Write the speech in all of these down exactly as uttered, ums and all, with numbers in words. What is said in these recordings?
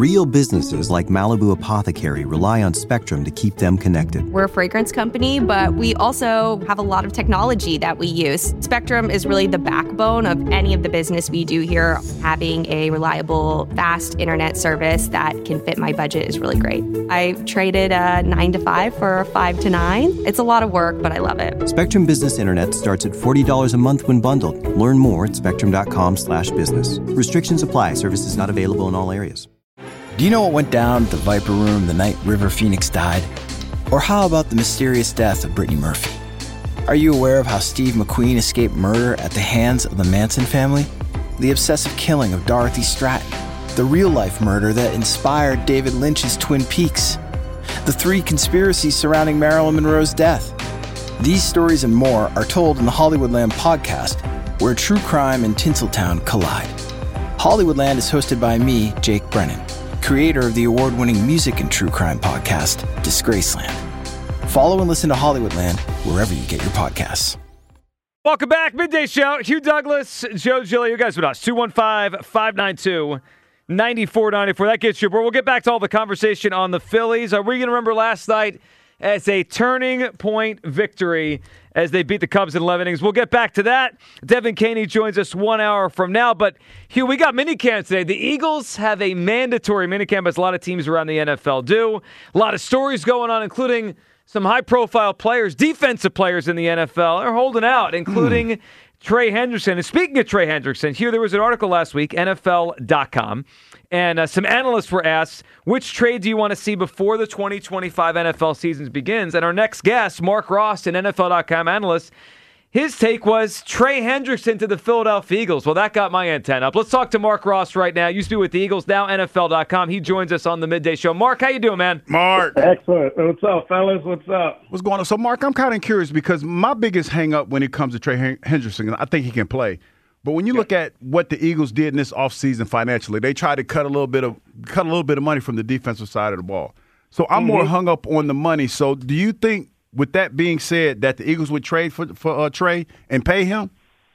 Real businesses like Malibu Apothecary rely on Spectrum to keep them connected. We're a fragrance company, but we also have a lot of technology that we use. Spectrum is really the backbone of any of the business we do here. Having a reliable, fast internet service that can fit my budget is really great. I traded a nine to five for a five to nine. It's a lot of work, but I love it. Spectrum Business Internet starts at forty dollars a month when bundled. Learn more at spectrum.com slash business. Restrictions apply. Services not available in all areas. Do you know what went down at the Viper Room the night River Phoenix died? Or how about the mysterious death of Brittany Murphy? Are you aware of how Steve McQueen escaped murder at the hands of the Manson family? The obsessive killing of Dorothy Stratton? The real-life murder that inspired David Lynch's Twin Peaks? The three conspiracies surrounding Marilyn Monroe's death? These stories and more are told in the Hollywoodland podcast, where true crime and Tinseltown collide. Hollywoodland is hosted by me, Jake Brennan, creator of the award-winning music and true crime podcast, Disgraceland. Follow and listen to Hollywoodland wherever you get your podcasts. Welcome back. Midday Show. Hugh Douglas, Joe Gilly. You guys with us. two one five, five nine two, nine four nine four. That gets you. But we'll get back to all the conversation on the Phillies. Are we going to remember last night as a turning point victory as they beat the Cubs in eleven innings? We'll get back to that. Devin Caney joins us one hour from now. But, Hugh, we got minicamp today. The Eagles have a mandatory minicamp, as a lot of teams around the N F L do. A lot of stories going on, including some high-profile players, defensive players in the N F L are holding out, including mm. Trey Hendrickson. And speaking of Trey Hendrickson, Hugh, there was an article last week, N F L dot com, and uh, some analysts were asked, which trade do you want to see before the twenty twenty-five N F L season begins? And our next guest, Mark Ross, an N F L dot com analyst, his take was Trey Hendrickson to the Philadelphia Eagles. Well, that got my antenna up. Let's talk to Mark Ross right now. Used to be with the Eagles, now N F L dot com. He joins us on the Midday Show. Mark, how you doing, man? Mark. Excellent. What's up, fellas? What's up? What's going on? So, Mark, I'm kind of curious because my biggest hang-up when it comes to Trey Hendrickson, I think he can play. But when you yeah. look at what the Eagles did in this offseason financially, they tried to cut a little bit of cut a little bit of money from the defensive side of the ball. So I'm mm-hmm. more hung up on the money. So do you think, with that being said, that the Eagles would trade for for uh, Trey and pay him?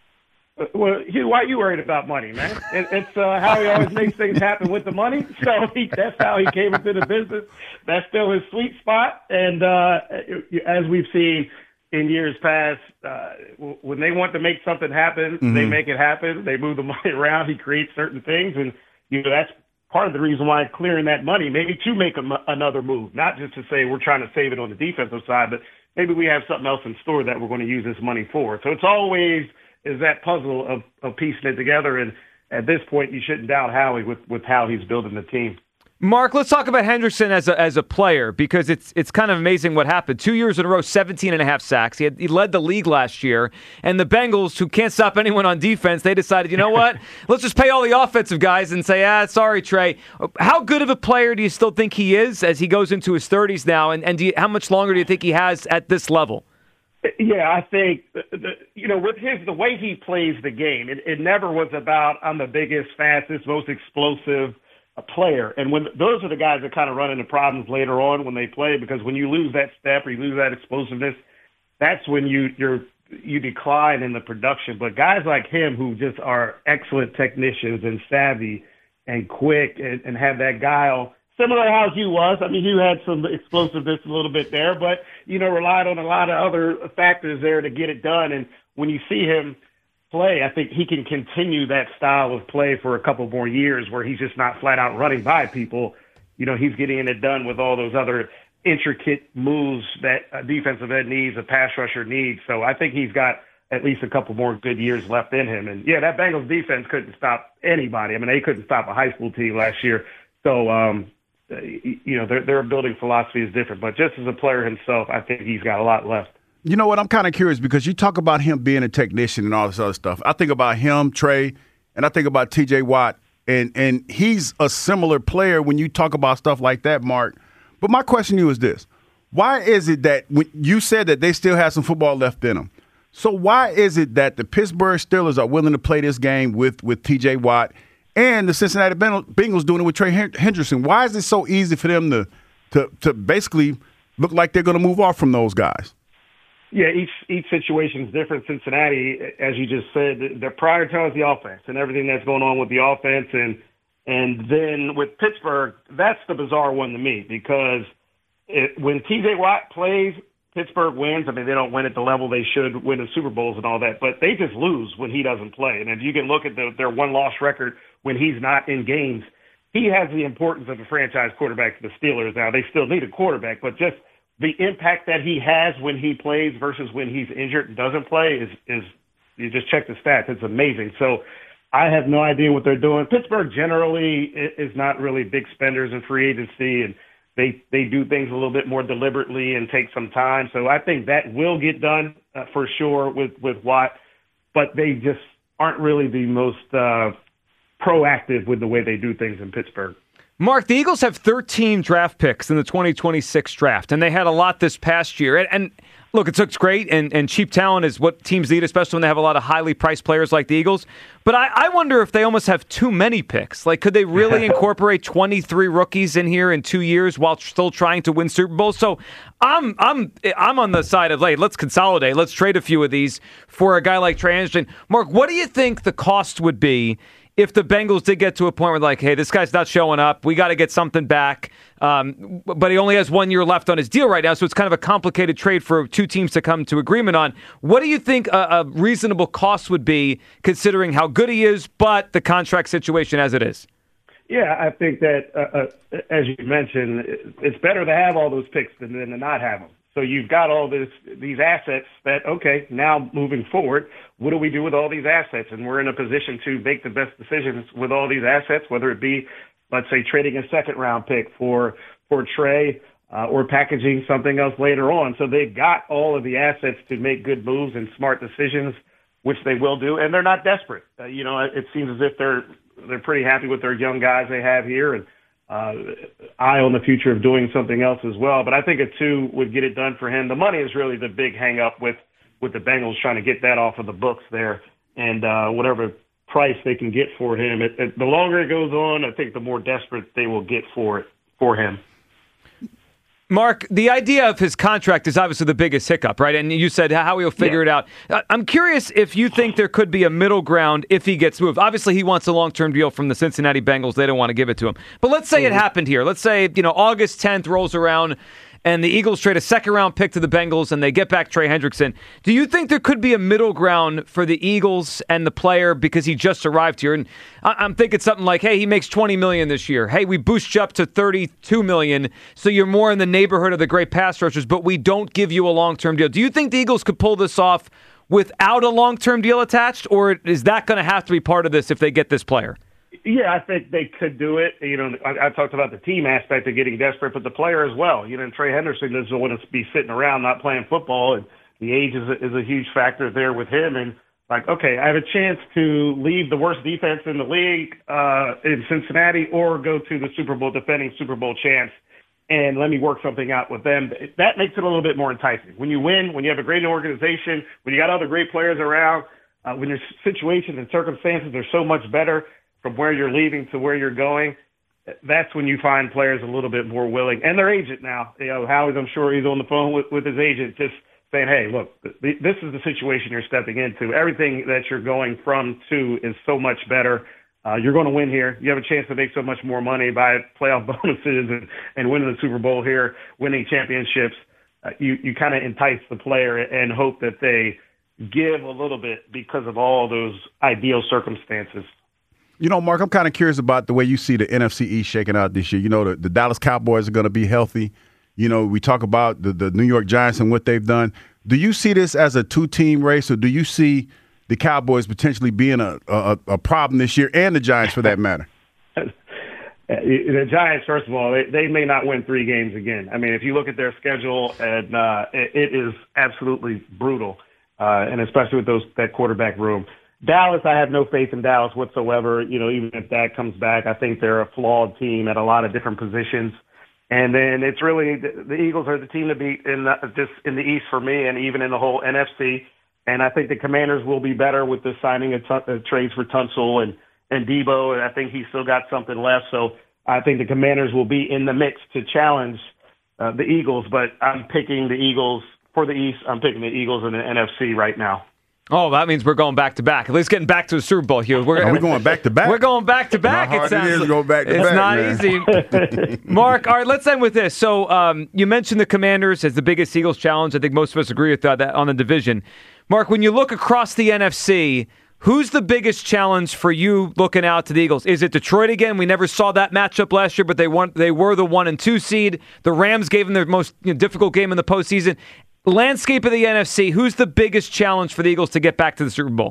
Well, Hugh, why are you worried about money, man? It, it's uh, how he always makes things happen with the money. So he, that's how he came into the business. That's still his sweet spot. And uh, as we've seen in years past, uh, when they want to make something happen, mm-hmm. they make it happen. They move the money around. He creates certain things. And, you know, that's part of the reason why clearing that money, maybe to make a, another move, not just to say we're trying to save it on the defensive side, but maybe we have something else in store that we're going to use this money for. So it's always is that puzzle of, of piecing it together. And at this point, you shouldn't doubt Howie with, with how he's building the team. Mark, let's talk about Hendrickson as a as a player, because it's it's kind of amazing what happened. Two years in a row, seventeen and a half sacks. He had, he led the league last year. And the Bengals, who can't stop anyone on defense, they decided, you know what? Let's just pay all the offensive guys and say, ah, sorry, Trey. How good of a player do you still think he is as he goes into his thirties now? And, and do you, how much longer do you think he has at this level? Yeah, I think, the, the, you know, with his the way he plays the game, it, it never was about I'm the biggest, fastest, most explosive a player. And when those are the guys that kind of run into problems later on when they play, because when you lose that step or you lose that explosiveness, that's when you you're you decline in the production. But guys like him who just are excellent technicians and savvy and quick and, and have that guile, similar to how Hugh was. I mean, Hugh had some explosiveness a little bit there, but, you know, relied on a lot of other factors there to get it done. And when you see him play, I think he can continue that style of play for a couple more years where he's just not flat out running by people. You know, he's getting it done with all those other intricate moves that a defensive end needs, a pass rusher needs. So I think he's got at least a couple more good years left in him. And, yeah, that Bengals defense couldn't stop anybody. I mean, they couldn't stop a high school team last year. So, um, you know, their, their building philosophy is different. But just as a player himself, I think he's got a lot left. You know what? I'm kind of curious because you talk about him being a technician and all this other stuff. I think about him, Trey, and I think about T J Watt, and and he's a similar player when you talk about stuff like that, Mark. But my question to you is this. Why is it that when you said that they still have some football left in them, so why is it that the Pittsburgh Steelers are willing to play this game with, with T J Watt and the Cincinnati Bengals doing it with Trey Hendrickson? Why is it so easy for them to to, to basically look like they're going to move off from those guys? Yeah, each each situation is different. Cincinnati, as you just said, they're prioritizing the offense and everything that's going on with the offense, and And then with Pittsburgh, that's the bizarre one to me because it, when T J Watt plays, Pittsburgh wins. I mean, they don't win at the level they should win in Super Bowls and all that, but they just lose when he doesn't play. And if you can look at the, their one-loss record when he's not in games, he has the importance of a franchise quarterback to the Steelers. Now, they still need a quarterback, but just the impact that he has when he plays versus when he's injured and doesn't play is, is you just check the stats. It's amazing. So I have no idea what they're doing. Pittsburgh generally is not really big spenders in free agency, and they they do things a little bit more deliberately and take some time. So I think that will get done uh, for sure with, with Watt, but they just aren't really the most uh, proactive with the way they do things in Pittsburgh. Mark, the Eagles have thirteen draft picks in the twenty twenty-six draft, and they had a lot this past year. And, and look, it looks great, and, and cheap talent is what teams need, especially when they have a lot of highly priced players like the Eagles. But I, I wonder if they almost have too many picks. Like, could they really incorporate twenty-three rookies in here in two years while still trying to win Super Bowls? So I'm I'm I'm on the side of, like, let's consolidate. Let's trade a few of these for a guy like Trey Hendrickson. Mark, what do you think the cost would be if the Bengals did get to a point where, like, hey, this guy's not showing up, we got to get something back, um, but he only has one year left on his deal right now, so it's kind of a complicated trade for two teams to come to agreement on. What do you think a, a reasonable cost would be, considering how good he is, but the contract situation as it is? Yeah, I think that, uh, uh, as you mentioned, it's better to have all those picks than, than to not have them. So you've got all this, these assets that, okay, now moving forward, what do we do with all these assets? And we're in a position to make the best decisions with all these assets, whether it be, let's say, trading a second-round pick for for Trey uh, or packaging something else later on. So they've got all of the assets to make good moves and smart decisions, which they will do, and they're not desperate. Uh, you know, it seems as if they're they're pretty happy with their young guys they have here, and uh, eye on the future of doing something else as well. But I think a two would get it done for him. The money is really the big hang-up with, with the Bengals trying to get that off of the books there, and uh, whatever price they can get for him. It, it, the longer it goes on, I think the more desperate they will get for it for him. Mark, the idea of his contract is obviously the biggest hiccup, right? And you said how he'll figure yeah. it out. I'm curious if you think there could be a middle ground if he gets moved. Obviously, he wants a long-term deal from the Cincinnati Bengals. They don't want to give it to him. But let's say mm-hmm. it happened here. Let's say, you know, August tenth rolls around and the Eagles trade a second-round pick to the Bengals and they get back Trey Hendrickson. Do you think there could be a middle ground for the Eagles and the player because he just arrived here? And I'm thinking something like, hey, he makes twenty million dollars this year. Hey, we boost you up to thirty-two million dollars, so you're more in the neighborhood of the great pass rushers, but we don't give you a long-term deal. Do you think the Eagles could pull this off without a long-term deal attached, or is that going to have to be part of this if they get this player? Yeah, I think they could do it. You know, I, I talked about the team aspect of getting desperate, but the player as well. You know, and Trey Hendrickson doesn't want to be sitting around not playing football, and the age is a, is a huge factor there with him. And like, okay, I have a chance to leave the worst defense in the league uh, in Cincinnati, or go to the Super Bowl defending Super Bowl champs, and let me work something out with them. That makes it a little bit more enticing. When you win, when you have a great organization, when you got other great players around, uh, when your situations and circumstances are so much better from where you're leaving to where you're going, that's when you find players a little bit more willing. And their agent now, you know, Howie's, I'm sure he's on the phone with, with his agent just saying, hey, look, th- this is the situation you're stepping into. Everything that you're going from to is so much better. Uh, you're going to win here. You have a chance to make so much more money by playoff bonuses and, and winning the Super Bowl here, winning championships. Uh, you you kind of entice the player and hope that they give a little bit because of all those ideal circumstances. You know, Mark, I'm kind of curious about the way you see the N F C East shaking out this year. You know, the, the Dallas Cowboys are going to be healthy. You know, we talk about the, the New York Giants and what they've done. Do you see this as a two-team race, or do you see the Cowboys potentially being a, a, a problem this year, and the Giants for that matter? The Giants, first of all, they, they may not win three games again. I mean, if you look at their schedule, and uh, it, it is absolutely brutal, uh, and especially with those that quarterback room. Dallas, I have no faith in Dallas whatsoever. You know, even if Dak comes back, I think they're a flawed team at a lot of different positions. And then it's really the, the Eagles are the team to beat in the, just in the East for me, and even in the whole N F C. And I think the Commanders will be better with the signing of, t- of trades for Tunsil and and Debo. And I think he's still got something left. So I think the Commanders will be in the mix to challenge uh, the Eagles. But I'm picking the Eagles for the East. I'm picking the Eagles in the N F C right now. Oh, that means we're going back to back. At least getting back to the Super Bowl, Hugh. We're, Are we going back to back? We're going back to back. How hard it sounds it is to go back to it's back, not man. easy. Mark, all right, let's end with this. So um, you mentioned the Commanders as the biggest Eagles challenge. I think most of us agree with that, that on the division. Mark, when you look across the N F C, who's the biggest challenge for you looking out to the Eagles? Is it Detroit again? We never saw that matchup last year, but they won, they were the one and two seed. The Rams gave them their most you know, difficult game in the postseason. Landscape of the N F C, who's the biggest challenge for the Eagles to get back to the Super Bowl?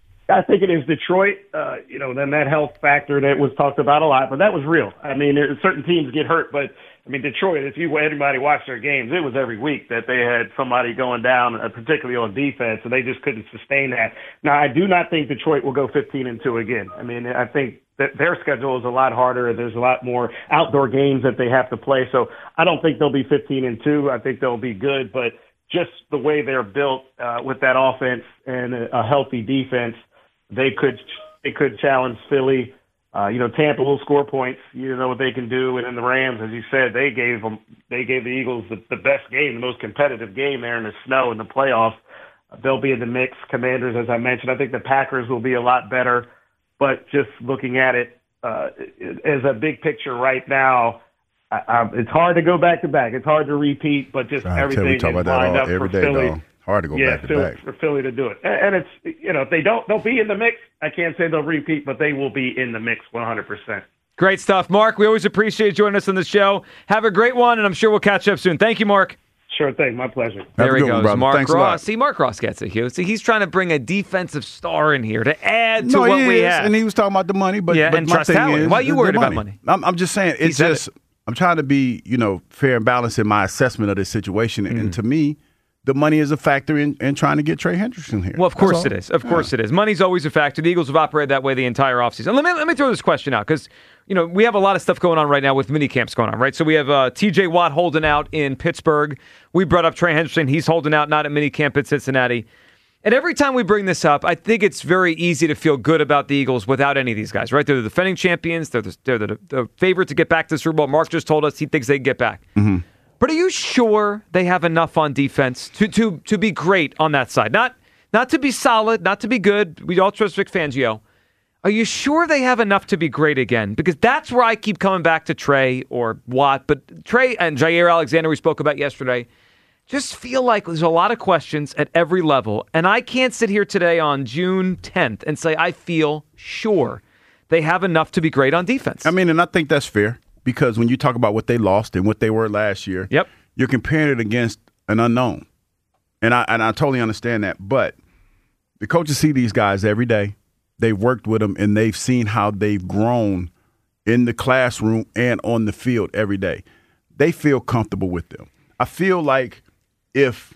I think it is Detroit. Uh, you know, then that health factor that was talked about a lot, but that was real. I mean, there, certain teams get hurt, but I mean, Detroit, if you anybody watched their games, it was every week that they had somebody going down, uh, particularly on defense, and they just couldn't sustain that. Now, I do not think Detroit will go fifteen and two again. I mean, I think that their schedule is a lot harder. There's a lot more outdoor games that they have to play, so I don't think they'll be fifteen and two. I think they'll be good, but just the way they're built uh, with that offense and a, a healthy defense, they could they could challenge Philly. Uh, you know, Tampa will score points. You know what they can do, and then the Rams, as you said, they gave them they gave the Eagles the, the best game, the most competitive game there in the snow in the playoffs. Uh, they'll be in the mix. Commanders, as I mentioned, I think the Packers will be a lot better. But just looking at it uh, as a big picture right now. I, I, it's hard to go back to back. It's hard to repeat, but just I everything we talk is about that lined all, up every for day, Philly. dog. Hard to go yeah, back to Philly, back. for Philly to do it. And, and it's you know if they don't they'll be in the mix. I can't say they'll repeat, but they will be in the mix one hundred percent. Great stuff, Mark. We always appreciate joining us on the show. Have a great one, and I'm sure we'll catch up soon. Thank you, Mark. Sure thing. My pleasure. There he goes, one, Mark Thanks Ross. See, Mark Ross gets it, Hugh. See, he's trying to bring a defensive star in here to add to no, what he we is, have. And he was talking about the money, but, Yeah, but and my Trust thing Howard. is Why are you the worried about money. money? I'm, I'm just saying, it's said just it. I'm trying to be, you know, fair and balanced in my assessment of this situation. Mm-hmm. And to me, the money is a factor in, in trying to get Trey Hendrickson here. Well, of That's course all. it is. Of course it is. Money's always a factor. The Eagles have operated that way the entire offseason. Let me let me throw this question out because you know we have a lot of stuff going on right now with mini camps going on, right? So we have uh, T J Watt holding out in Pittsburgh. We brought up Trey Hendrickson. He's holding out not at mini camp at Cincinnati. And every time we bring this up, I think it's very easy to feel good about the Eagles without any of these guys, right? They're the defending champions. They're the, they're the, the favorite to get back to the Super Bowl. Mark just told us he thinks they can get back. Mm-hmm. But are you sure they have enough on defense to to to be great on that side? Not not to be solid, not to be good. We all trust Vic Fangio. Are you sure they have enough to be great again? Because that's where I keep coming back to Trey or Watt. But Trey and Jair Alexander we spoke about yesterday just feel like there's a lot of questions at every level. And I can't sit here today on June tenth and say I feel sure they have enough to be great on defense. I mean, and I think that's fair. Because when you talk about what they lost and what they were last year, yep. you're comparing it against an unknown. And I and I totally understand that. But the coaches see these guys every day. They've worked with them, and they've seen how they've grown in the classroom and on the field every day. They feel comfortable with them. I feel like if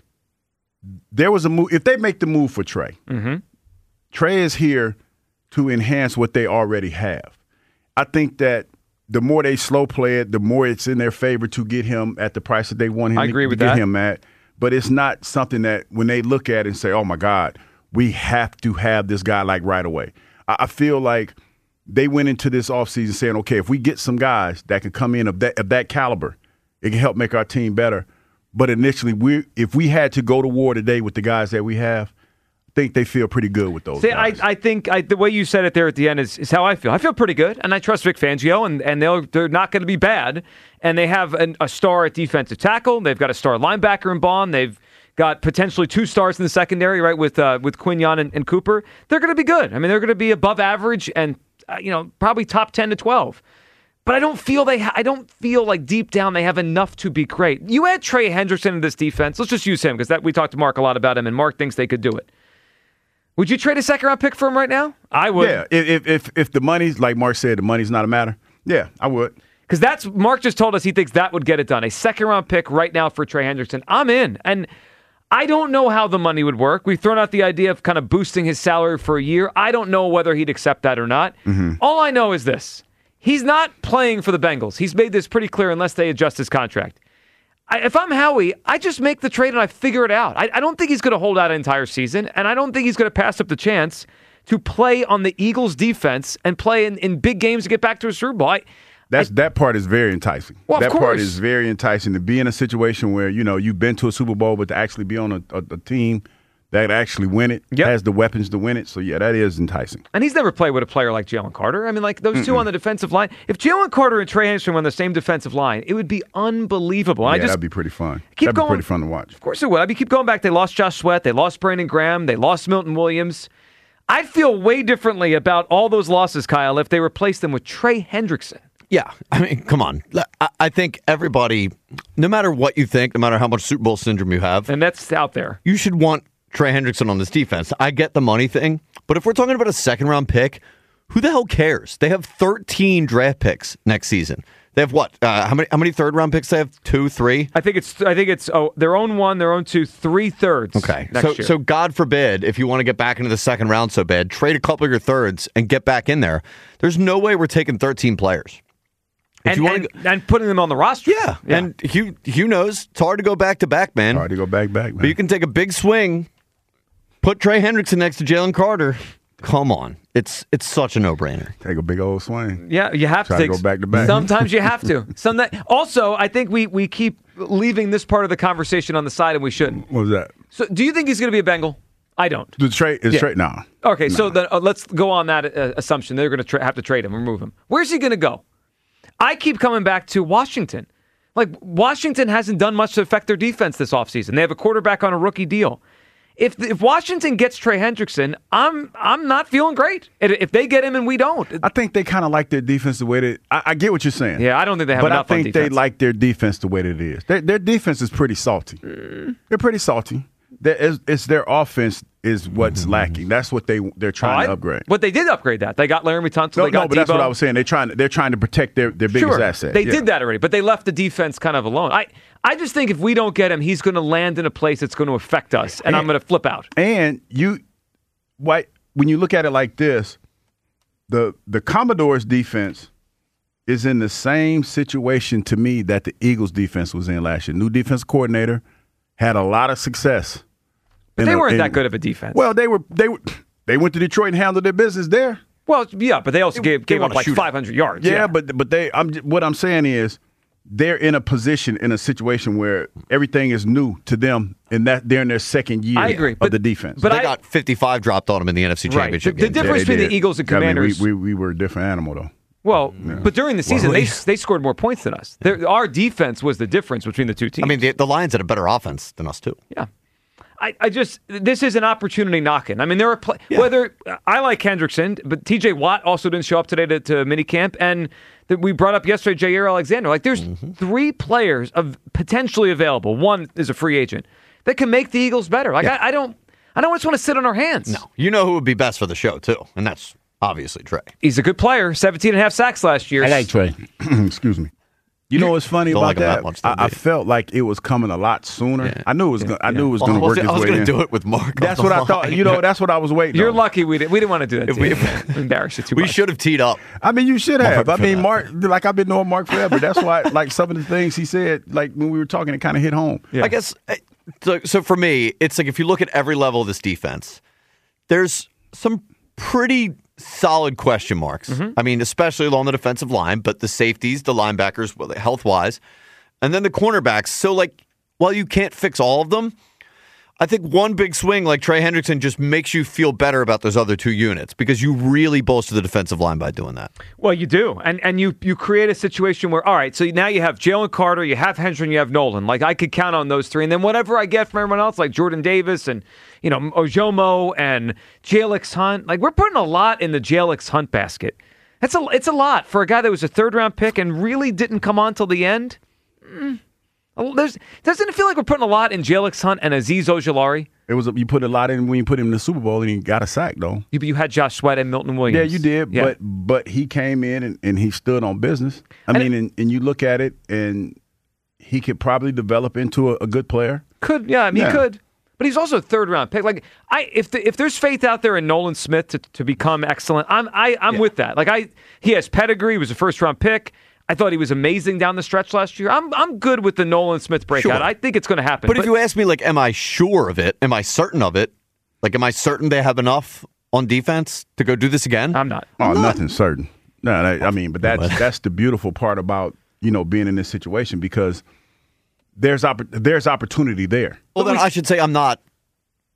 there was a move, if they make the move for Trey, mm-hmm. Trey is here to enhance what they already have. I think that the more they slow play it, the more it's in their favor to get him at the price that they want him I agree to, with to get that. him at. But it's not something that when they look at it and say, oh, my God, we have to have this guy like right away. I, I feel like they went into this offseason saying, okay, if we get some guys that can come in of that, of that caliber, it can help make our team better. But initially, we if we had to go to war today with the guys that we have, I think they feel pretty good with those See, guys. I, I think I, the way you said it there at the end is, is how I feel. I feel pretty good, and I trust Vic Fangio, and, and they'll, they're not going to be bad. And they have an, a star at defensive tackle. They've got a star linebacker in Bond. They've got potentially two stars in the secondary, right, with uh, with Quinyon and, and Cooper. They're going to be good. I mean, they're going to be above average and uh, you know probably top ten to twelve. But I don't feel they. Ha- I don't feel like deep down they have enough to be great. You add Trey Hendrickson in this defense. Let's just use him because that we talked to Mark a lot about him, and Mark thinks they could do it. Would you trade a second round pick for him right now? I would. Yeah, if if if the money's like Mark said, the money's not a matter. Yeah, I would. Because that's Mark just told us he thinks that would get it done. A second round pick right now for Trey Hendrickson. I'm in, and I don't know how the money would work. We've thrown out the idea of kind of boosting his salary for a year. I don't know whether he'd accept that or not. Mm-hmm. All I know is this: he's not playing for the Bengals. He's made this pretty clear unless they adjust his contract. I, if I'm Howie, I just make the trade and I figure it out. I, I don't think he's going to hold out an entire season, and I don't think he's going to pass up the chance to play on the Eagles' defense and play in, in big games to get back to a Super Bowl. I, That's I, that part is very enticing. Well, of that course. part is very enticing to be in a situation where you know you've been to a Super Bowl, but to actually be on a, a, a team that actually win it, Yep. has the weapons to win it. So, yeah, that is enticing. And he's never played with a player like Jalen Carter. I mean, like those Mm-mm. two on the defensive line. If Jalen Carter and Trey Hendrickson were on the same defensive line, it would be unbelievable. Yeah, I just that'd be pretty fun. Keep that'd going. be pretty fun to watch. Of course it would. I mean, keep going back. They lost Josh Sweat. They lost Brandon Graham. They lost Milton Williams. I'd feel way differently about all those losses, Kyle, if they replaced them with Trey Hendrickson. Yeah, I mean, come on. I, I think everybody, no matter what you think, no matter how much Super Bowl syndrome you have, and that's out there, you should want Trey Hendrickson on this defense. I get the money thing, but if we're talking about a second-round pick, who the hell cares? They have thirteen draft picks next season. They have what? Uh, how many? How many third-round picks? They have two, three. I think it's. I think it's. Oh, their own one, their own two, three thirds. Okay, next so year. so God forbid if you want to get back into the second round so bad, trade a couple of your thirds and get back in there. There's no way we're taking thirteen players. If and, you and, go, and putting them on the roster. Yeah, yeah. And Hugh Hugh knows it's hard to go back to back, man. Hard to go back back, man. But you can take a big swing, put Trey Hendrickson next to Jalen Carter. Come on, it's it's such a no brainer. Take a big old swing. Yeah, you have Try to, to take, go back to back. Sometimes you have to. Some that, also, I think we we keep leaving this part of the conversation on the side, and we shouldn't. What was that? So, do you think he's going to be a Bengal? I don't. The trade is Yeah. trade now. Okay, Nah. so then uh, let's go on that uh, assumption. They're going to tra- have to trade him, remove him. Where's he going to go? I keep coming back to Washington. Like, Washington hasn't done much to affect their defense this offseason. They have a quarterback on a rookie deal. If if Washington gets Trey Hendrickson, I'm I'm not feeling great. If they get him and we don't. I think they kind of like their defense the way that I, I get what you're saying. Yeah, I don't think they have but enough I on think defense. they like their defense the way that it is. Their, their defense is pretty salty. Mm. They're pretty salty. They're, it's, it's their offense is what's Mm-hmm. lacking. That's what they they're trying I- to upgrade. But they did upgrade that. They got Laramie Tunsil. No, they got no, but that's Debo. what I was saying. They're trying to they're trying to protect their, their biggest Sure, asset. they Yeah. did that already, but they left the defense kind of alone. I, I just think if we don't get him, he's going to land in a place that's going to affect us, and, And- I'm going to flip out. And you, why, when you look at it like this, the the Commodores defense is in the same situation to me that the Eagles defense was in last year. New defense coordinator, had a lot of success. But In they a- weren't in- that good of a defense. Well, they were they were they went to Detroit and handled their business there. well, yeah, but they also gave, gave won up a like shootout. five hundred yards. Yeah, but but they I'm what I'm saying is they're in a position in a situation where everything is new to them, and that they're in their second year I agree, of but- the defense. but they I- got fifty-five dropped on them in the N F C Right. Championship The- the game. difference Yeah, they between the did. Eagles and I mean, we- Commanders- we, we were a different animal though. Well, but during the season, Well, they we- they scored more points than us. Their, our defense was the difference between the two teams. I mean, the, the Lions had a better offense than us too. yeah. I, I just this is an opportunity knocking. I mean, there are pl- whether I like Hendrickson, but T J Watt also didn't show up today to, to minicamp, and that we brought up yesterday Jair Alexander. Like, there's Mm-hmm. three players of potentially available. One is a free agent that can make the Eagles better. Like, I, I don't, I don't just want to sit on our hands. No, you know who would be best for the show too, and that's obviously Trey. He's a good player. seventeen and a half sacks last year. Trey. Excuse me. You know what's funny Don't about like him that that? much, though, I, I do you? felt like it was coming a lot sooner. I knew it was. Gonna, I knew it was Well, going to I work was, its I was way going in. to do it with Mark. That's on what the I thought. line. You know, that's what I was waiting. You're on. lucky we didn't. We didn't want to do that. To we- you. Embarrass you too We much. should have teed up. I mean, you should have. Mark I mean, for Mark. Like I've been knowing Mark forever. That's why, like some of the things he said, like when we were talking, it kind of hit home. Yeah. I guess eh, so, so for me, it's like if you look at every level of this defense, there's some pretty solid question marks. Mm-hmm. I mean, especially along the defensive line, but the safeties, the linebackers, well, health wise, and then the cornerbacks. So, like, while you can't fix all of them, I think one big swing like Trey Hendrickson just makes you feel better about those other two units because you really bolster the defensive line by doing that. Well, you do, and and you you create a situation where, all right, so now you have Jalen Carter, you have Hendrickson, you have Nolan. Like, I could count on those three, and then whatever I get from everyone else, like Jordan Davis and you know Ojomo and Jalix Hunt. Like, we're putting a lot in the Jalix Hunt basket. That's a it's a lot for a guy that was a third round pick and really didn't come on till the end. Mm. There's doesn't it feel like we're putting a lot in Jalix Hunt and Azeez Ojulari? It was. A, you put a lot in when you put him in the Super Bowl, and he got a sack though. You, you had Josh Sweat and Milton Williams. Yeah, you did. Yeah. But but he came in and, and he stood on business. I And mean, and, and you look at it, and he could probably develop into a, a good player. Could yeah, I mean Yeah. he could, but he's also a third round pick. Like I, if the, if there's faith out there in Nolan Smith to, to become excellent, I'm I I'm with that. Like I, he has pedigree. He was a first round pick. I thought he was amazing down the stretch last year. I'm I'm good with the Nolan Smith breakout. Sure. I think it's going to happen. But, if you ask me, like, am I sure of it? Am I certain of it? Like, am I certain they have enough on defense to go do this again? I'm not. Oh, nothing's certain. No, that, I mean, but that's that's the beautiful part about you know being in this situation because there's opp- there's opportunity there. Well, then I should say I'm not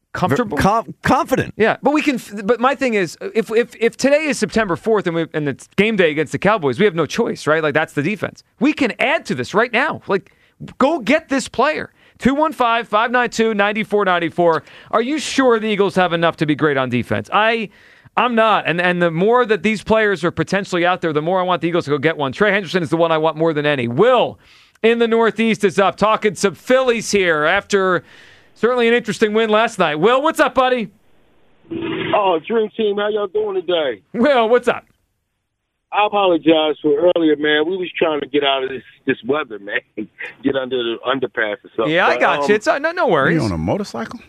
comfortable, Com- confident. Yeah, but we can. But my thing is, if if if today is September fourth and we and it's game day against the Cowboys, we have no choice, right? Like that's the defense. We can add to this right now. Like, go get this player. two one five, five nine two, nine four nine four. Are you sure the Eagles have enough to be great on defense? I. I'm not. And and the more that these players are potentially out there, the more I want the Eagles to go get one. Trey Hendrickson is the one I want more than any. Will in the Northeast is up. Talking some Phillies here after certainly an interesting win last night. Will, what's up, buddy? Oh, Dream Team, how y'all doing today? Will, what's up? I apologize for earlier, man. We was trying to get out of this this weather, man. Get under the underpass or something. Yeah, I but, got um, you. It's uh, no, no worries. You on a motorcycle?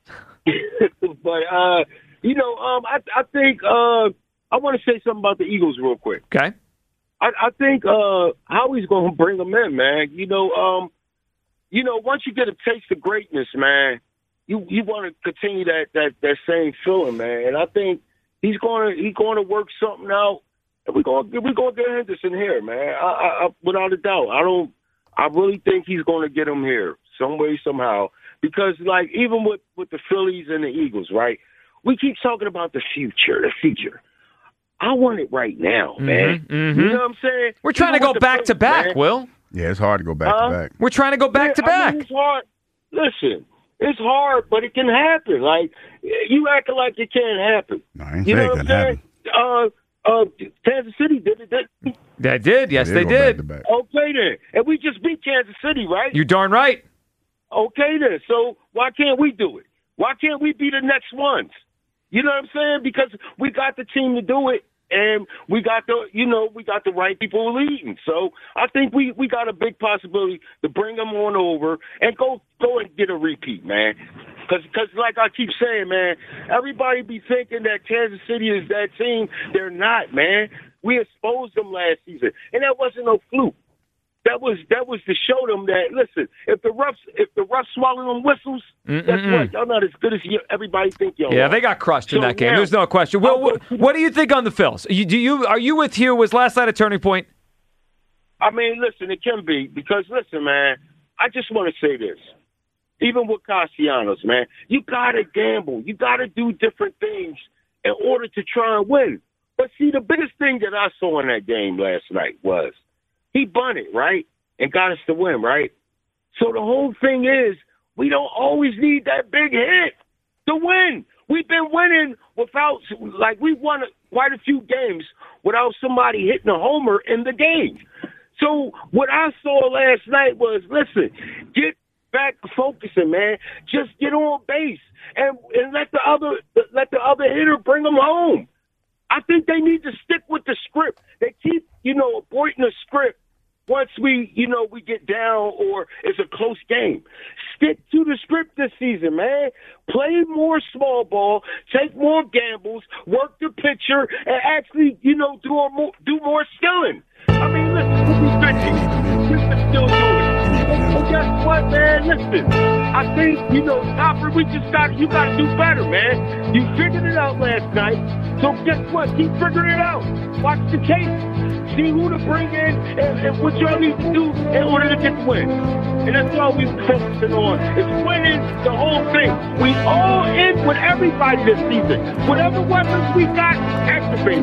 but uh, you know, um, I I think uh, I want to say something about the Eagles real quick. Okay. I, I think uh, Howie's going to bring them in, man. You know, um, you know, once you get a taste of greatness, man, you you want to continue that that that same feeling, man. And I think he's going to he's going to work something out. And we're going we're going to get Henderson here, man. I, I, I, without a doubt, I don't. I really think he's going to get him here some way, somehow. Because, like, even with, with the Phillies and the Eagles, right, we keep talking about the future, the future. I want it right now, man. Mm-hmm, mm-hmm. You know what I'm saying? We're trying Even to go back to back, man. Will. Yeah, it's hard to go back Huh? to back. We're trying to go back Yeah, to I back. mean, it's hard. Listen, it's hard, but it can happen. Like, you acting like it can't happen. No, I ain't You saying know it what I'm couldn't saying? Uh, uh, Kansas City did it. Didn't They did. Yes, they go did. back to back. Okay, then. And we just beat Kansas City, right? You're darn right. Okay, then. So why can't we do it? Why can't we be the next ones? You know what I'm saying? Because we got the team to do it, and we got the, you know, we got the right people leading. So I think we, we got a big possibility to bring them on over and go go and get a repeat, man. Because, cause like I keep saying, man, everybody be thinking that Kansas City is that team. They're not, man. We exposed them last season, and that wasn't no fluke. That was that was to show them that, listen, if the refs if the refs swallow them whistles, Mm-mm-mm. guess what? Y'all not as good as you, everybody think y'all Yeah, are. they got crushed in So that game. now- There's no question. Will, what, what do you think on the Phils? You, do you are you with Hugh? Was last night a turning point? I mean, listen, it can be because, listen, man, I just want to say this. Even with Castellanos, man, you got to gamble. You got to do different things in order to try and win. But see, the biggest thing that I saw in that game last night was he bunted, right, and got us to win, right? So the whole thing is we don't always need that big hit to win. We've been winning without, like, we won quite a few games without somebody hitting a homer in the game. So what I saw last night was, listen, get back focusing, man. Just get on base and, and let the other let the other hitter bring them home. I think they need to stick with the script. They keep, you know, aborting the script once we, you know, we get down or it's a close game. Stick to the script this season, man. Play more small ball, take more gambles, work the pitcher, and actually, you know, do a more, do more skilling. I mean, listen, we'll be fifty. We can still do it. And guess what, man? Listen, I think, you know, Hopper, we just got, you got to do better, man. You figured it out last night. So guess what? Keep figuring it out. Watch the tape. See who to bring in and, and what y'all need to do in order to get the win. And that's all we're focusing on. Is winning the whole thing. We all in with everybody this season. Whatever weapons we got, activate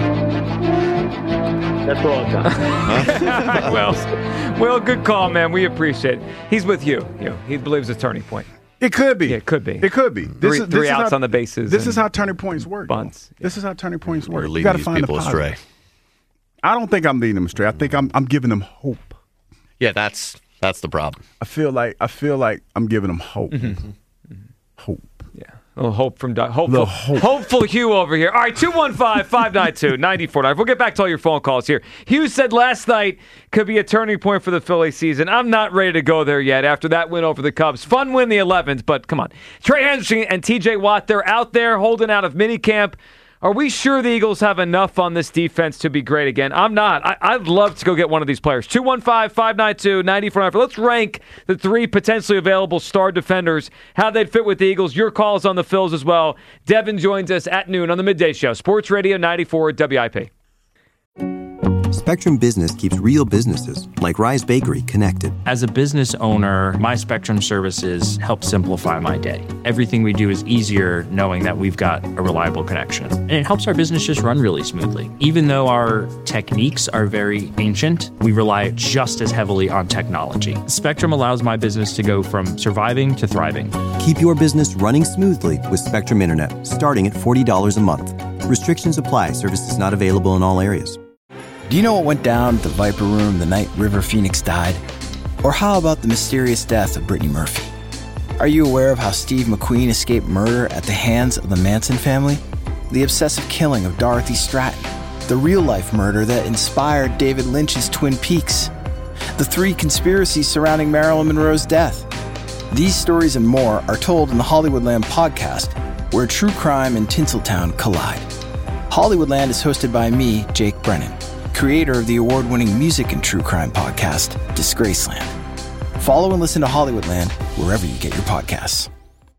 them. That's all I got. well, well, good call, man. We appreciate it. He's with you. You know, he believes it's a turning point. It could be. Yeah, it could be. It could be. This Three, is, this three is outs how, on the bases. This is and how turning points work. bunts. Yeah. This is how turning points work. We're You leading got to these find the people positive. astray. I don't think I'm leading them astray. I think I'm I'm giving them hope. Yeah, that's that's the problem. I feel like I feel like I'm giving them hope. Mm-hmm. Hope. Yeah. A little hope from Doug. Hopeful, Little hope. hopeful Hugh over here. All right, two one five, five nine two, nine four nine five. We'll get back to all your phone calls here. Hugh said last night could be a turning point for the Philly season. I'm not ready to go there yet after that win over the Cubs. Fun win the eleventh, but come on. Trey Hendrickson and T J Watt, they're out there holding out of minicamp. Are we sure the Eagles have enough on this defense to be great again? I'm not. I, I'd love to go get one of these players. two one five, five nine two, nine four nine five. Let's rank the three potentially available star defenders, how they'd fit with the Eagles. Your calls on the Phils as well. Devin joins us at noon on the Midday Show. Sports Radio ninety-four W I P. Spectrum Business keeps real businesses, like Rise Bakery, connected. As a business owner, my Spectrum services help simplify my day. Everything we do is easier knowing that we've got a reliable connection. And it helps our business just run really smoothly. Even though our techniques are very ancient, we rely just as heavily on technology. Spectrum allows my business to go from surviving to thriving. Keep your business running smoothly with Spectrum Internet, starting at forty dollars a month. Restrictions apply. Services not available in all areas. Do you know what went down at the Viper Room the night River Phoenix died? Or how about the mysterious death of Brittany Murphy? Are you aware of how Steve McQueen escaped murder at the hands of the Manson family? The obsessive killing of Dorothy Stratton? The real-life murder that inspired David Lynch's Twin Peaks? The three conspiracies surrounding Marilyn Monroe's death? These stories and more are told in the Hollywoodland podcast, where true crime and Tinseltown collide. Hollywoodland is hosted by me, Jake Brennan, creator of the award-winning music and true crime podcast, Disgraceland. Follow and listen to Hollywoodland wherever you get your podcasts.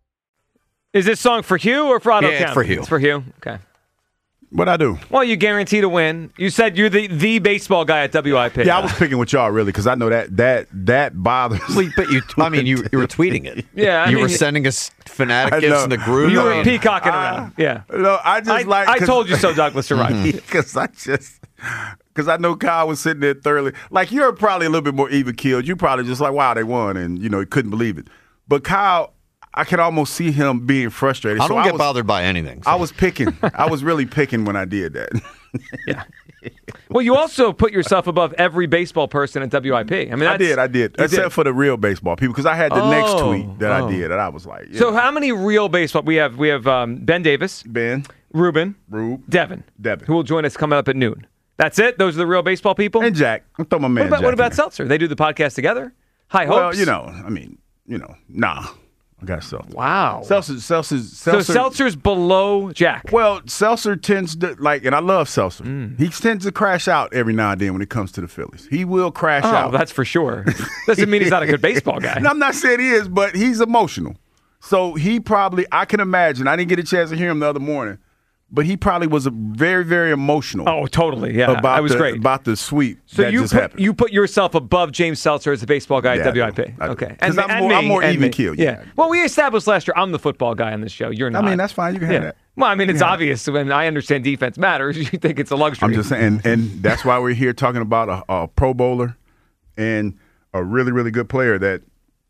Is this song for Hugh or for Otto Yeah, it's Kemp? for Hugh. It's for Hugh? Okay. What'd I do? Well, you guarantee to win. You said you're the, the baseball guy at W I P. Yeah, I was picking with y'all, really, because I know that that that bothers Well, but you, I mean, you, you were tweeting it. Yeah, I you mean, were sending us fanatic I gifts know. in the group. You I were mean, peacocking I- around. Yeah. No, I just I, like. I told you so, Douglas. You're right. Because I just. Because I know Kyle was sitting there thoroughly. Like, you're probably a little bit more even keeled. You probably just like, wow, they won. And, you know, he couldn't believe it. But Kyle, I could almost see him being frustrated. I So don't get was, bothered by anything. so. I was picking. I was really picking when I did that. Yeah. Well, you also put yourself above every baseball person at W I P. I mean, that's, I did, I did. you Except did. for the real baseball people. Because I had the next Oh, tweet that oh. I did. And I was like, yeah. So how many real baseball? We have we have um, Ben Davis, Ben, Ruben, Rube, Devin, Devin. who will join us coming up at noon. That's it? Those are the real baseball people? and Jack. I'm throwing my man what about, Jack what in about there. Seltzer? They do the podcast together? High Well, hopes? you know, I mean, you know, nah. I got Seltzer. Wow. Seltzer, Seltzer, so Seltzer. Seltzer's below Jack. Well, Seltzer tends to, like, and I love Seltzer. Mm. He tends to crash out every now and then when it comes to the Phillies. He will crash Oh, out. that's for sure. Doesn't mean he's not a good baseball guy. No, I'm not saying he is, but he's emotional. So he probably, I can imagine, I didn't get a chance to hear him the other morning, but he probably was a very, very emotional Oh, totally. Yeah, about, that was the, great. about the sweep So that you just put, happened. you put yourself above James Seltzer as a baseball guy Yeah, at I do. W I P. I do. Okay. 'Cause I'm and more- I'm me, more and even me. keeled, Yeah. yeah. Well, we established last year I'm the football guy on this show. You're I not. mean, that's fine. You can have Yeah. that. Well, I mean, it's Yeah. obvious when I understand defense matters. You think it's a luxury. I'm just saying, and, and that's why we're here talking about a, a Pro Bowler and a really, really good player that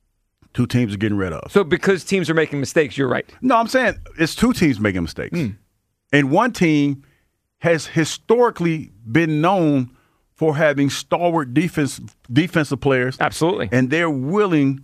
two teams are getting rid of. So because teams are making mistakes, you're right. No, I'm saying it's two teams making mistakes. And one team has historically been known for having stalwart defense defensive players. Absolutely. And they're willing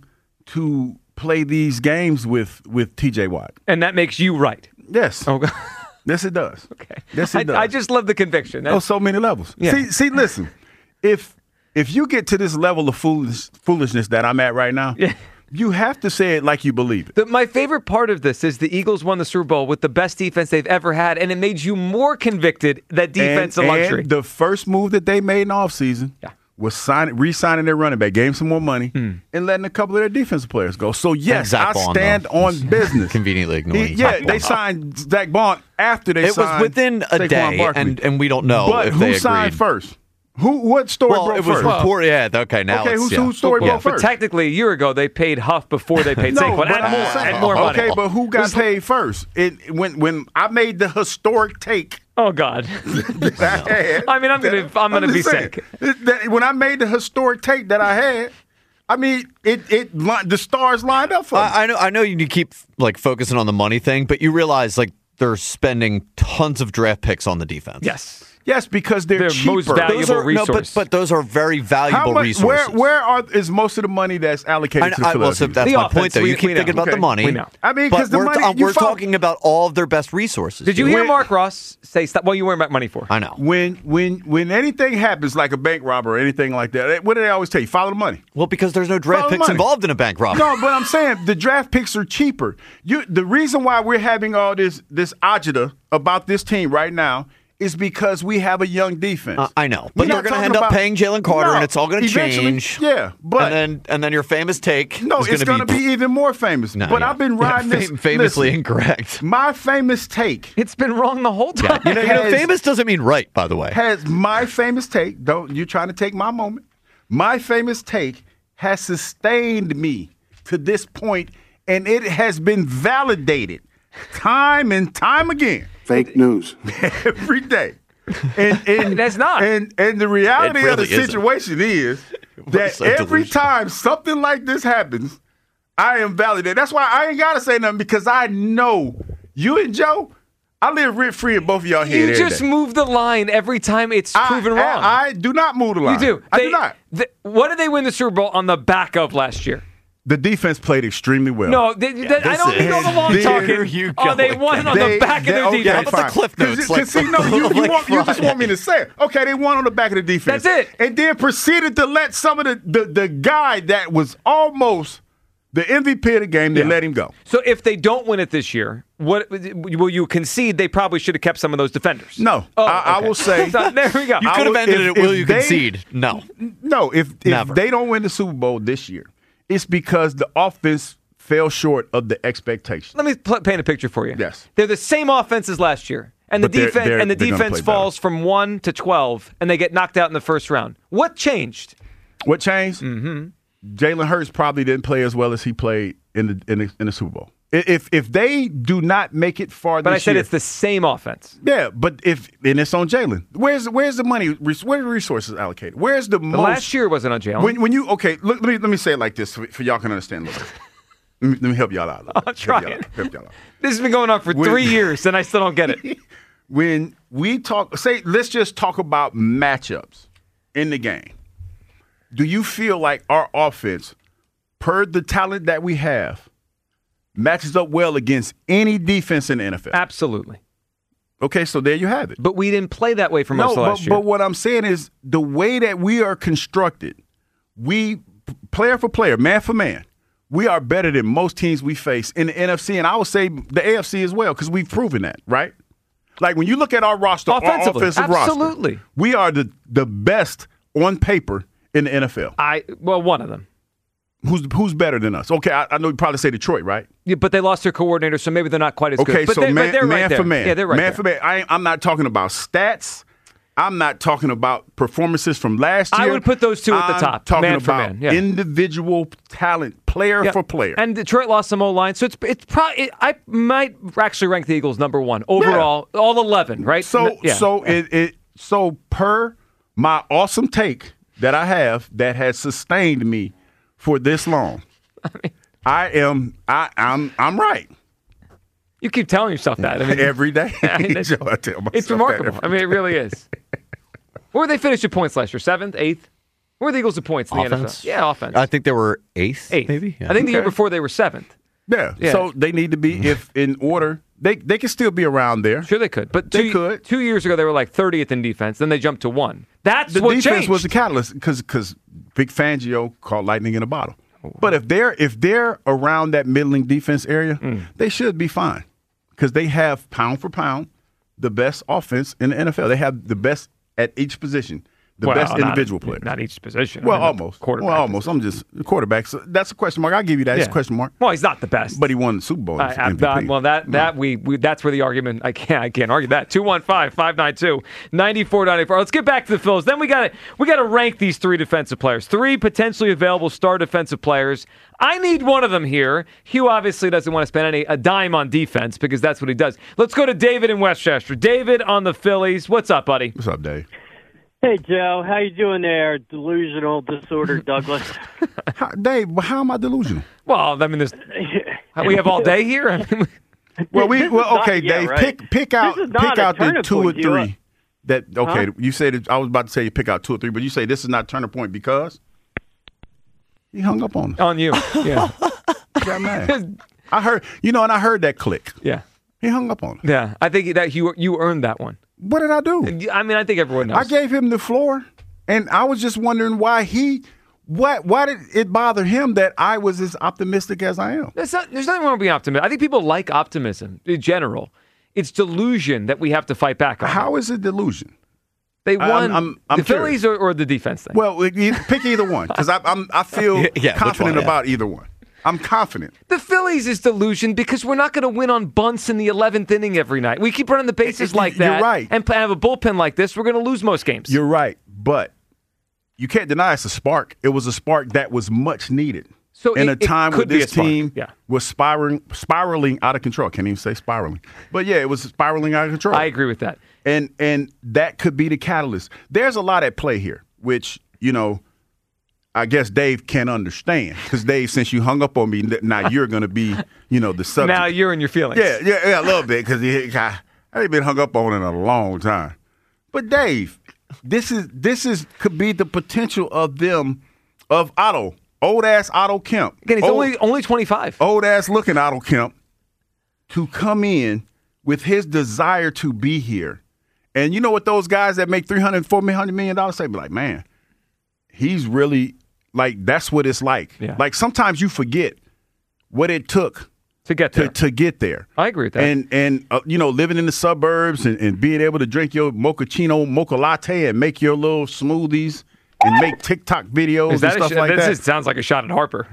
to play these games with, with T J Watt. And that makes you right. Yes. Oh, God. Yes, it does. Okay. Yes, it I, does. I just love the conviction. On That's, so many levels. Yeah. See, see, listen. If if you get to this level of foolish, foolishness that I'm at right now, Yeah. you have to say it like you believe it. The, my favorite part of this is the Eagles won the Super Bowl with the best defense they've ever had, and it made you more convicted that defense and, is a luxury. And the first move that they made in the offseason Yeah. was signing, re-signing their running back, gave him some more money, and letting a couple of their defensive players go. So, yes, Zach I Bond, stand though. on business. Conveniently ignoring He- yeah, Zach they Bond. signed Zach Bond after they It signed was within a Saquon day, Barkley. and, and we don't know But if who they signed agreed. first? Who? What story Well, broke it was first? reported. Yeah, okay, now Okay, it's who's- yeah. whose story Football. broke But first? technically, a year ago, they paid Huff before they paid No, Saquon. but And I'm more, just saying- and more money. Okay, but who got paid first? It, when when I made the historic take Oh, God. that I had. I mean, I'm gonna- I'm gonna just be saying, sick. that- when I made the historic take that I had, I mean, it it li- the stars lined up for me. I, I know. I know you keep like focusing on the money thing, but you realize like they're spending tons of draft picks on the defense. Yes. Yes, because they're They're cheaper. most valuable Those are no, resource. but but those are very How valuable much? resources. Where where are is most of the money that's allocated I, to the I, well, so Philadelphia? that's The my offense, point, though. we- You keep we thinking know. about Okay, the money. we know. I mean, but 'cause the we're, money- uh, you we're follow- talking about all of their best resources. Did you here. hear Mark Ross say stop? What are you worrying about money for? I know. when when when anything happens like a bank robber or anything like that, what do they always tell you? Follow the money. Well, because there's no draft Follow the picks money. involved in a bank robbery. No, but I'm saying the draft picks are cheaper. You, the reason why we're having all this this agita about this team right now is because we have a young defense. Uh, I know, but We're they're not going to end talking up about- paying Jalen Carter, No, and it's all going to eventually, change. Yeah, but and then and then your famous take. no, is it's going going to be even more famous. No, but yeah. I've been Yeah, riding this fam- famously listen, incorrect. My famous take It's been wrong the whole time. You know, you know, Has- famous doesn't mean right, by the way. has my famous take. Don't you're trying to take my moment? My famous take has sustained me to this point, and it has been validated time and time again. Fake news. Every day. And, and That's not. And and the reality It of the really isn't. situation is that so every delusional. time something like this happens, I am validated. That's why I ain't gotta say nothing because I know you and Joe. I live rent free in both of y'all head. You every just day. move the line every time it's I- proven I, wrong. I do not move the line. you do. I They- do not. th- what did they win the Super Bowl on the back of last year? The defense played extremely well. No, they, they- I this don't need all the is- long There talking. you Oh, they go won on They- the back they- of their okay, defense. How about the fine. Cliff Notes, 'Cause- like 'cause see, no, you, you, like want, you just Friday. want me to say it. Okay, they won on the back of the defense. That's it. And then proceeded to let some of the, the, the guy that was almost the M V P of the game, they Yeah. let him go. So if they don't win it this year, what will you concede? They probably should have kept some of those defenders. No, Oh, I, I okay. will say. So there we go. You I could have would- ended if- it. Will if you they- concede? No. No, if, if Never. they don't win the Super Bowl this year, it's because the offense fell short of the expectation. Let me pl- paint a picture for you. Yes. They're the same offense as last year. And the But they're- defense they're- and the they're gonna defense play better. falls from one to twelve and they get knocked out in the first round. What changed? What changed? Mm-hmm. Jalen Hurts probably didn't play as well as he played in the in the, in the Super Bowl. I- If if they do not make it far But this I said year, it's the same offense. yeah. But if and it's on Jalen. Where's where's the money? Where are the resources allocated? Where's the The most? last year wasn't on Jalen. When when you okay, look, let me let me say it like this for, for y'all can understand a little bit. Let me, let me help y'all out. A little I'm bit. Help trying. y'all out. Help y'all out. This has been going on for When- three years and I still don't get it. When we talk, say, let's just talk about matchups in the game. Do you feel like our offense, per the talent that we have, matches up well against any defense in the N F L? Absolutely. Okay, so there you have it. But we didn't play that way for most No, of but, last year. but what I'm saying is the way that we are constructed, we player for player, man for man, we are better than most teams we face in the N F C, and I would say the A F C as well, because we've proven that, right? Like when you look at our roster, our Offensively, offensive absolutely. roster, we are the the best on paper in the N F L. I well, one of them. Who's who's better than us? Okay, I, I know you probably say Detroit, right? Yeah, but they lost their coordinator, so maybe they're not quite as Okay, good. But so they, man, but they're man right for there. man, Yeah, they're right man there. for man. I ain't, I'm not talking about stats. I'm not talking about performances from last I year. would put those two at the I'm top, Talking man for about man, yeah. individual talent, player Yeah. for player. And Detroit lost some O-line, so it's it's probably it, I might actually rank the Eagles number one overall, all eleven, right? So N- yeah. so it, it so per my awesome take that I have that has sustained me for this long. I am I I'm I'm right You keep telling yourself that. I mean, every day. I mean, it's, Joe, I tell myself it's that remarkable. every I mean, it really is. Where were they finished at points last year? Seventh, eighth? Where were the Eagles at points in the Offense? N F L? Yeah, offense. I think they were eighth, eighth, maybe. Yeah. I think the year Okay. before they were seventh. Yeah. Yeah. So they need to be if in order. They they can still be around there. Sure, they could. But They two, could. two years ago, they were like thirtieth in defense. Then they jumped to one. That's The what defense changed. was the catalyst because because Big Fangio called lightning in a bottle. But if they're if they're around that middling defense area, Mm. they should be fine because they have pound for pound the best offense in the N F L. They have the best at each position, the Well, best not- individual players. Not each position. well, I mean, almost. Quarterback. Well, almost. I'm just quarterback. So that's a question mark. I'll give you that. It's a Yeah. question mark. Well, he's not the best. But he won the Super Bowl. I, as I, M V P. I- well, that that we, we that's where the argument. I can't I can't argue that. two one five, five nine two, nine four nine four. Let's get back to the Phils. Then we got to we got to rank these three defensive players. Three potentially available star defensive players. I need one of them here. Hugh obviously doesn't want to spend any a dime on defense because that's what he does. Let's go to David in Westchester. David on the Phillies. What's up, buddy? What's up, Dave? Hey, Joe. How you doing there, delusional, disordered Douglas? How, Dave, well, how am I delusional? Well, I mean, there's, we have all day here. I mean, Well, we This is well not- okay, yeah, Dave. right. Pick pick out This is not pick a out the turning two or point, you, uh, three. That okay? Huh? You said I was about to say you pick out two or three, but you say this is not turning point because he hung up on us. on you. Yeah. He got mad. I heard you know, and I heard that click. Yeah. He hung up on us. Yeah. I think that you you earned that one. What did I do? I mean, I think everyone knows. I gave him the floor, and I was just wondering why he. What why did it bother him that I was as optimistic as I am? There's, not, there's nothing wrong with being optimistic. I think people like optimism in general. It's delusion that we have to fight back on. How is it delusion? They won I'm, I'm, I'm the Phillies or, or the defense thing? Well, pick either one because I'm I feel yeah, confident one, yeah. about either one. I'm confident. The Phillies is delusion because we're not going to win on bunts in the eleventh inning every night. We keep running the bases You're like that. right. And have a bullpen like this. We're going to lose most games. You're right, but you can't deny it's a spark. It was a spark that was much needed. So in it, a time it could when this be a spark. team yeah. was spiraling, spiraling out of control. I can't even say spiraling. But, yeah, it was spiraling out of control. I agree with that. And and that could be the catalyst. There's a lot at play here, which, you know, I guess Dave can't understand. Because, Dave, since you hung up on me, now you're going to be, you know, the subject. Now you're in your feelings. Yeah, yeah, yeah, a little bit because I ain't been hung up on in a long time. But, Dave, this is this is could be the potential of them, of Otto, old-ass Otto Kemp. Again, he's old, only only twenty-five. Old-ass looking Otto Kemp to come in with his desire to be here. And you know what those guys that make three hundred, four hundred million dollars say? Be like, man, he's really, like, that's what it's like. Yeah. Like, sometimes you forget what it took to get there. To, to get there. I agree with that. And, and uh, you know, living in the suburbs and, and being able to drink your mochaccino, mocha latte and make your little smoothies and make TikTok videos and stuff sh- like this that. Is, sounds like a shot at Harper.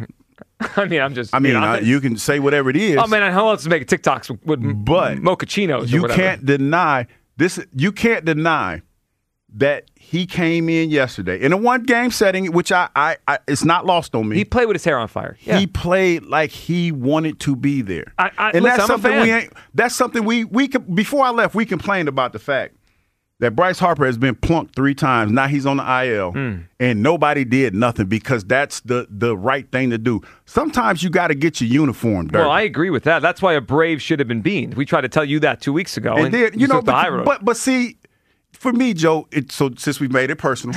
I mean, I'm just. I mean, you, know, uh, you can say whatever it is. Oh, man, how else to make TikToks with, with but mochachinos? You or whatever. can't deny this. You can't deny that he came in yesterday in a one game setting, which I, I, I it's not lost on me. He played with his hair on fire. Yeah. He played like he wanted to be there. I, I, and listen, that's I'm something a fan. we ain't. That's something we we could, before I left, we complained about the fact that Bryce Harper has been plunked three times. Now he's on the I L, mm. and nobody did nothing because that's the, the right thing to do. Sometimes you got to get your uniform dirty. Well, I agree with that. That's why a Brave should have been beaned. We tried to tell you that two weeks ago. And, and then, you you know, took the high road. but, but but see, for me, Joe, it, so since we made it personal,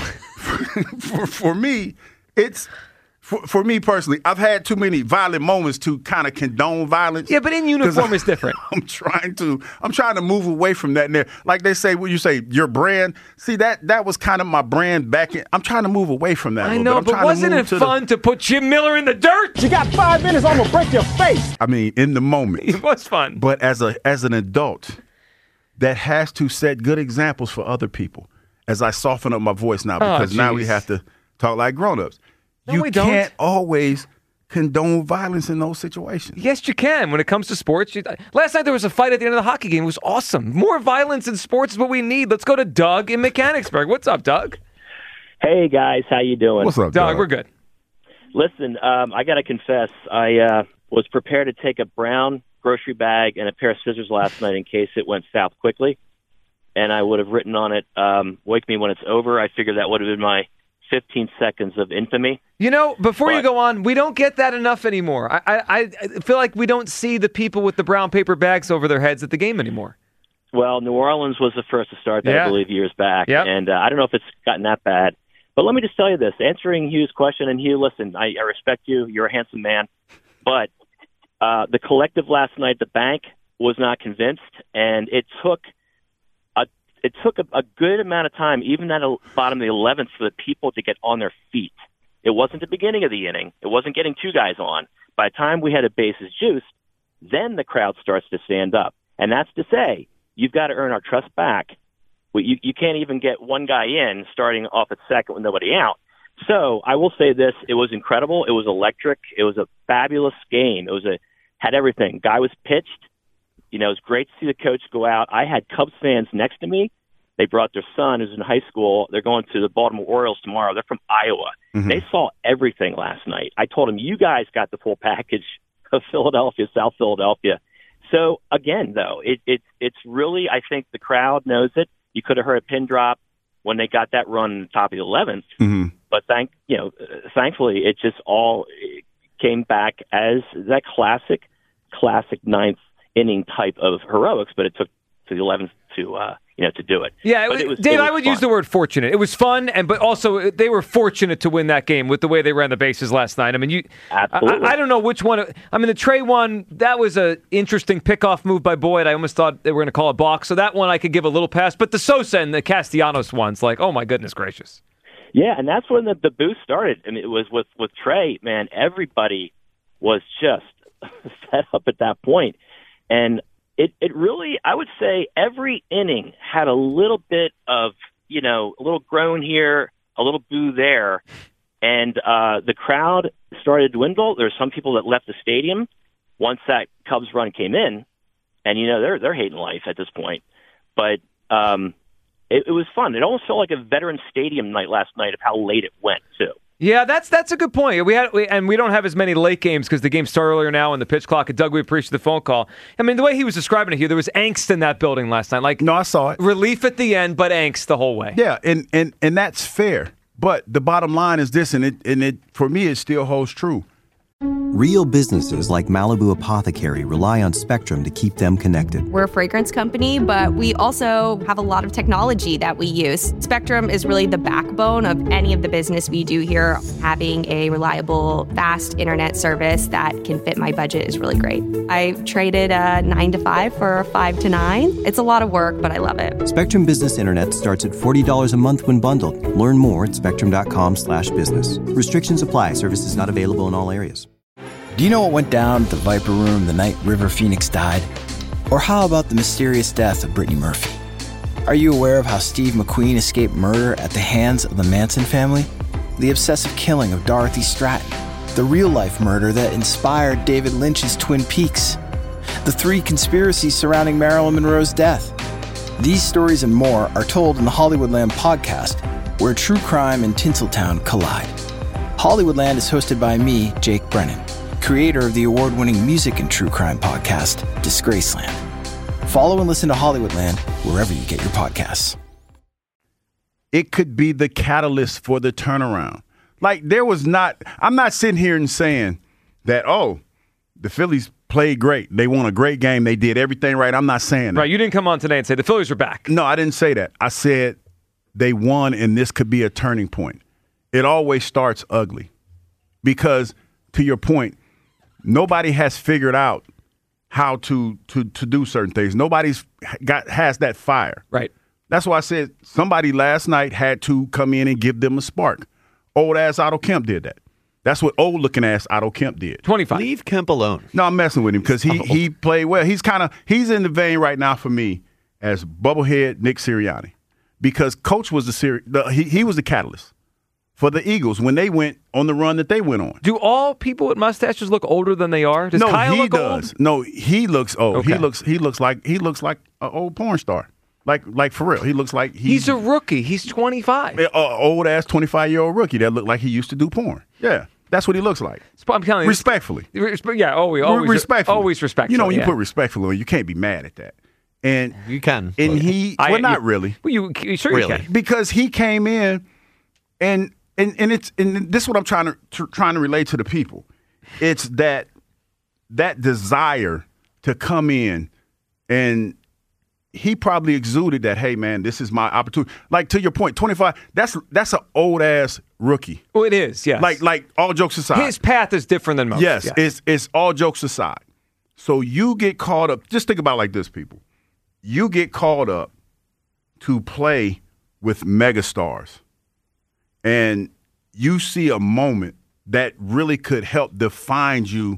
for, for me, it's for, for me personally, I've had too many violent moments to kind of condone violence. Yeah, but in uniform is different. I'm trying to I'm trying to move away from that. And there, like they say, what you say, your brand. See, that that was kind of my brand back in. I'm trying to move away from that. I a know, bit. but wasn't it to fun the, to put Jim Miller in the dirt? You got five minutes, I'm gonna break your face. I mean, in the moment, it was fun. But as a as an adult, that has to set good examples for other people. As I soften up my voice now, because oh, now we have to talk like grown-ups. No, you we don't. can't always condone violence in those situations. Yes, you can. When it comes to sports, you, last night there was a fight at the end of the hockey game. It was awesome. More violence in sports is what we need. Let's go to Doug in Mechanicsburg. What's up, Doug? Hey guys, how you doing? What's up, Doug? Doug? We're good. Listen, um, I got to confess, I uh, was prepared to take a brown grocery bag and a pair of scissors last night in case it went south quickly, and I would have written on it, um, "Wake me when it's over." I figured that would have been my fifteen seconds of infamy. You know, before but, you go on, we don't get that enough anymore. I, I, I feel like we don't see the people with the brown paper bags over their heads at the game anymore. Well, New Orleans was the first to start that, yeah. I believe, years back, yep. and uh, I don't know if it's gotten that bad. But let me just tell you this, answering Hugh's question, and Hugh, listen, I, I respect you. You're a handsome man. But uh, the collective last night, the bank, was not convinced, and it took a it took a, a good amount of time, even at the bottom of the eleventh, for the people to get on their feet. It wasn't the beginning of the inning. It wasn't getting two guys on. By the time we had a bases juiced, then the crowd starts to stand up. And that's to say, you've got to earn our trust back. Well, you, you can't even get one guy in starting off at second with nobody out. So I will say this, it was incredible. It was electric. It was a fabulous game. It was a had everything. Guy was pitched. You know, it was great to see the coach go out. I had Cubs fans next to me. They brought their son, who's in high school. They're going to the Baltimore Orioles tomorrow. They're from Iowa. Mm-hmm. They saw everything last night. I told them, you guys got the full package of Philadelphia, South Philadelphia. So, again, though, it, it, it's really, I think the crowd knows it. You could have heard a pin drop when they got that run in the top of the eleventh. Mm-hmm. But thank you know, thankfully, it just all came back as that classic, classic ninth inning type of heroics. But it took to the eleventh to uh, you know to do it. Yeah, but it was, Dave, it was I would fun. use the word fortunate. It was fun, and but also they were fortunate to win that game with the way they ran the bases last night. I mean, you, Absolutely. I, I don't know which one. I mean, the Trey one, that was an interesting pickoff move by Boyd. I almost thought they were going to call it balk, so that one I could give a little pass. But the Sosa and the Castellanos ones, like, oh my goodness gracious. Yeah, and that's when the, the boost started. I mean, it was with with Trey. Man, everybody was just set up at that point, and it, it really, I would say every inning had a little bit of, you know, a little groan here, a little boo there. And uh, the crowd started to dwindle. There's some people that left the stadium once that Cubs run came in. And, you know, they're they're hating life at this point. But um, it, it was fun. It almost felt like a Veterans Stadium night last night of how late it went, too. Yeah, that's that's a good point. We had we, and we don't have as many late games because the games start earlier now and the pitch clock. And Doug, we appreciate the phone call. I mean, the way he was describing it here, there was angst in that building last night. Like, no, I saw it. Relief at the end, but angst the whole way. Yeah, and and, and that's fair. But the bottom line is this, and it and it for me, it still holds true. Real businesses like Malibu Apothecary rely on Spectrum to keep them connected. We're a fragrance company, but we also have a lot of technology that we use. Spectrum is really the backbone of any of the business we do here. Having a reliable, fast internet service that can fit my budget is really great. I traded a nine to five for a five to nine. It's a lot of work, but I love it. Spectrum Business Internet starts at forty dollars a month when bundled. Learn more at spectrum.com slash business. Restrictions apply. Services not available in all areas. Do you know what went down at the Viper Room the night River Phoenix died? Or how about the mysterious death of Brittany Murphy? Are you aware of how Steve McQueen escaped murder at the hands of the Manson family? The obsessive killing of Dorothy Stratton? The real-life murder that inspired David Lynch's Twin Peaks? The three conspiracies surrounding Marilyn Monroe's death? These stories and more are told in the Hollywoodland podcast, where true crime and Tinseltown collide. Hollywoodland is hosted by me, Jake Brennan, creator of the award-winning music and true crime podcast, Disgraceland. Follow and listen to Hollywoodland wherever you get your podcasts. It could be the catalyst for the turnaround. Like, there was not – I'm not sitting here and saying that, oh, the Phillies played great. They won a great game. They did everything right. I'm not saying that. Right, you didn't come on today and say the Phillies are back. No, I didn't say that. I said they won, and this could be a turning point. It always starts ugly because, to your point, nobody has figured out how to, to to do certain things. Nobody's got has that fire. Right. That's why I said somebody last night had to come in and give them a spark. Old ass Otto Kemp did that. That's what old looking ass Otto Kemp did. twenty-five. Leave Kemp alone. No, I'm messing with him because he Oh. he played well. He's kind of he's in the vein right now for me as bubblehead Nick Sirianni because Coach was the, Siri, the he he was the catalyst for the Eagles when they went on the run that they went on. Do all people with mustaches look older than they are? Does no, Kyle he look does. old? No, he looks old. Okay. He looks he looks like he looks like an old porn star. Like like for real. He looks like he's, He's a rookie. He's twenty-five. an old ass twenty-five year old rookie that looked like he used to do porn. Yeah, that's what he looks like. I'm telling you, Respectfully. Respe- yeah, always, always respectfully. always respectful. You know, when yeah. you put respectful on, you can't be mad at that. And You can. and he I- well not you- really. Well, you, you sure Really? you can. Because he came in and and and it's and this is what I'm trying to tr- trying to relate to the people. It's that that desire to come in, and he probably exuded that, hey man, this is my opportunity. Like to your point, twenty-five, that's that's an old ass rookie. Well, it is, yes. Like like all jokes aside. His path is different than most. Yes, it's it's all jokes aside. So you get called up. Just think about it like this, people. You get called up to play with megastars, and you see a moment that really could help define you.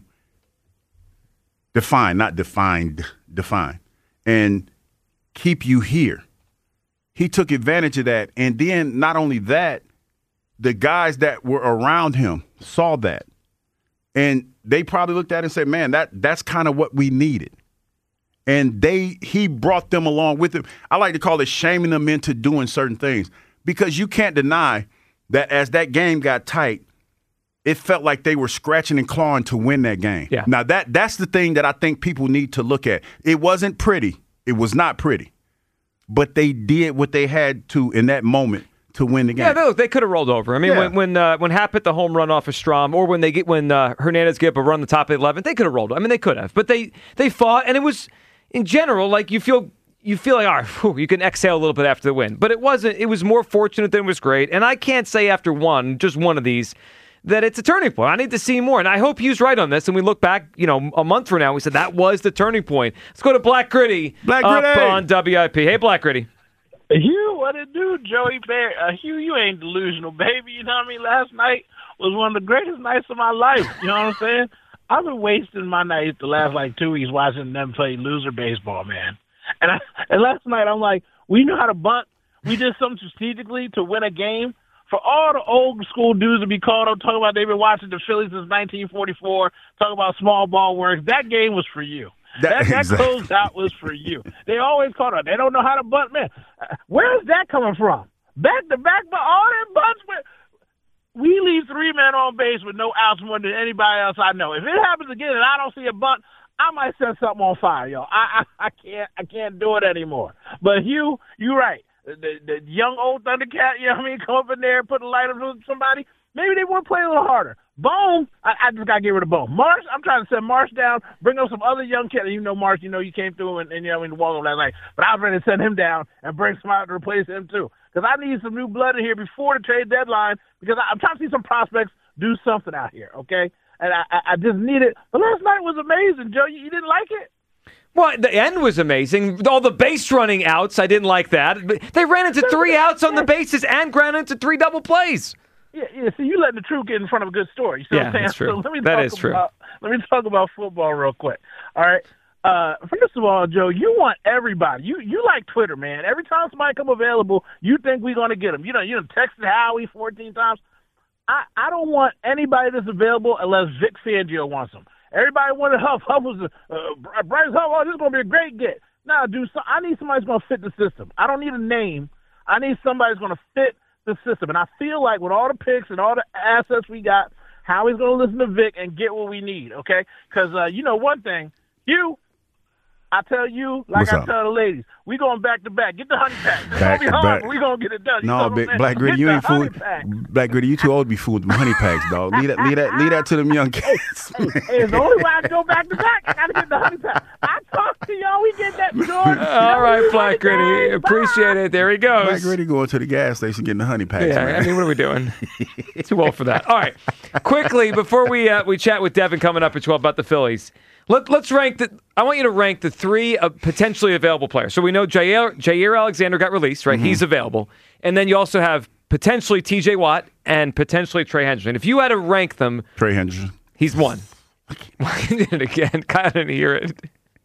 Define, not defined, define, and keep you here. He took advantage of that, and then not only that, the guys that were around him saw that. And they probably looked at it and said, man, that that's kind of what we needed. And they he brought them along with him. I like to call it shaming them into doing certain things because you can't deny that as that game got tight, it felt like they were scratching and clawing to win that game. Yeah. Now, that that's the thing that I think people need to look at. It wasn't pretty. It was not pretty. But they did what they had to in that moment to win the game. Yeah, they, they could have rolled over. I mean, Yeah. when when uh, when Happ hit the home run off of Strahm, or when they get when uh, Hernandez get up a run the top of the eleventh, they could have rolled. I mean, they could have, but they they fought, and it was in general like you feel you feel like all right, whew, you can exhale a little bit after the win. But it wasn't. It was more fortunate than it was great, and I can't say after one, just one of these, that it's a turning point. I need to see more, and I hope Hugh's right on this. And we look back, you know, a month from now, we said that was the turning point. Let's go to Black Gritty, Black up Gritty on W I P. Hey, Black Gritty. Hugh, what it do, Joey Bear? Uh, Hugh, you ain't delusional, baby. You know what I mean? Last night was one of the greatest nights of my life. You know what I'm saying? I've been wasting my nights the last like two weeks watching them play loser baseball, man. And I, and last night I'm like, we know how to bunt. We did something strategically to win a game. For all the old school dudes to be called up talking about they've been watching the Phillies since nineteen forty-four, talking about small ball works, that game was for you. That, that, that exactly. closed out was for you. They always call it. They don't know how to bunt, man. Uh, where is that coming from? Back to back, but all that bunts. We leave three men on base with no outs more than anybody else I know. If it happens again and I don't see a bunt, I might set something on fire, yo. I I, I can't I can't do it anymore. But Hugh, you're right. The, the young old Thundercat, you know what I mean, come up in there and put a light on somebody. Maybe they want to play a little harder. Bone, I, I just got to get rid of Bone. Marsh, I'm trying to send Marsh down, bring up some other young kid. You know Marsh, you know, you came through and, and you know, in the wall last night. But I was ready to send him down and bring somebody to replace him, too. Because I need some new blood in here before the trade deadline because I, I'm trying to see some prospects do something out here, okay? And I, I, I just need it. But last night was amazing, Joe. You, you didn't like it? Well, the end was amazing. All the base running outs, I didn't like that. They ran into three outs on the bases and ran into three double plays. Yeah, yeah. See, you letting the truth get in front of a good story. You see yeah, what I'm saying? that's true. So let me that talk is true. About, let me talk about football real quick. All right. Uh, first of all, Joe, you want everybody. You you like Twitter, man. Every time somebody come available, you think we're going to get them. You know, you know, texted Howie fourteen times. I, I don't want anybody that's available unless Vic Fangio wants them. Everybody wanted Huff. Huff was a, uh, Bryce Huff. Oh, this is going to be a great get. Nah, dude, so I need somebody who's going to fit the system. I don't need a name. I need somebody who's going to fit the system. And I feel like with all the picks and all the assets we got, Howie's going to listen to Vic and get what we need, okay? Because, uh, you know, one thing, you, I tell you, like What's I up? tell the ladies, we going back to back. Get the honey pack. It's Back going to be to hard, back. but we going to get it done. You No, know what I'm big saying? Black Gritty, Get you the ain't honey fooled. pack. Black Gritty, you too old to be fooled with them honey packs, dog. Leave that, leave that, leave that to them young kids. Hey, hey, it's the only way I can go back to back. I got to get the honey pack. I talk to y'all. We get that George. All right, Black Gritty. Appreciate it. There he goes. Black Gritty going to the gas station getting the honey packs. Yeah, man. I mean, what are we doing? Too old for that. All right. Quickly, before we uh, we chat with Devin coming up at twelve about the Phillies, let, let's rank the. I want you to rank the three uh, potentially available players. So we know Jair, Jair Alexander got released, right? Mm-hmm. He's available. And then you also have potentially T J Watt and potentially Trey Hendrickson. If you had to rank them, Trey Hendrickson. He's one. I did it again. Kyle didn't hear it.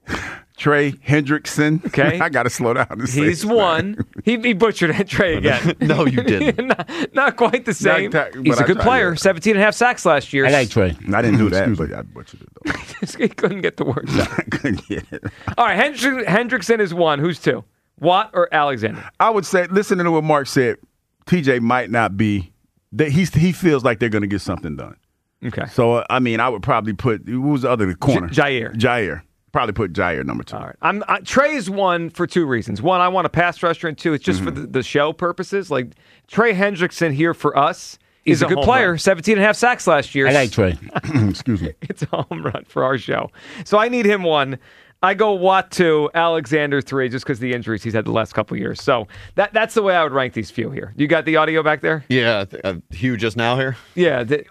Trey Hendrickson. Okay. I got to slow down. And say He's one. He, he butchered it, Trey again. No, you didn't. not, not quite the same. Not ta- He's a I good tried, player. yeah. seventeen and a half sacks last year. I like Trey. I didn't do that, but I butchered it, though. He couldn't get the words out. I couldn't get it. All right, Hendrick, Hendrickson is one. Who's two? Watt or Alexander? I would say, listening to what Mark said, T J might not be. That he's he feels like they're going to get something done. Okay. So uh, I mean, I would probably put who was the other the corner? J- Jair. Jair. Probably put Jair number two. All right. I'm I, Trey is one for two reasons. One, I want a pass rusher, and two, it's just mm-hmm. for the, the show purposes. Like Trey Hendrickson here for us is He's a a good home player. run. seventeen and a half sacks last year. I like Trey. Excuse me. It's a home run for our show. So I need him one. I go Watt two, Alexander three, just because of the injuries he's had the last couple of years. So that that's the way I would rank these few here. You got the audio back there? Yeah, uh, Hugh just now here. Yeah. The,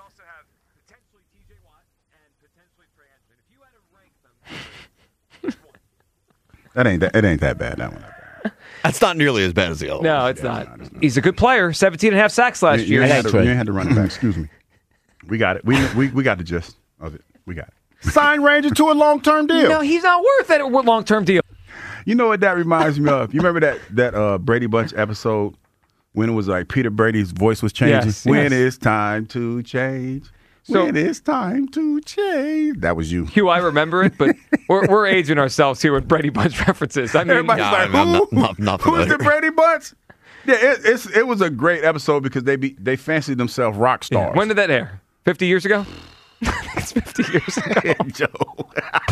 That ain't that. It ain't that bad. That one. That's not nearly as bad as the other no, one. it's not. No, not. He's a good player. seventeen and a half sacks last you, year. You ain't, had to, you ain't had to run it back. Excuse me. We got it. We we we got the gist of it. We got it. Sign Ranger to a long term deal. No, he's not worth that long term deal. You know what that reminds me of? You remember that that uh, Brady Bunch episode when it was like Peter Brady's voice was changing? Yes, when yes. it's time to change. So, when it's time to change. That was you. Hugh, I remember it, but we're, we're aging ourselves here with Brady Bunch references. I mean, everybody's yeah, like, I'm who? not- not- not Who's the familiar. Brady Bunch? Yeah, it, it's it was a great episode because they be they fancied themselves rock yeah. stars. When did that air? fifty years ago? It's fifty years ago. Joe.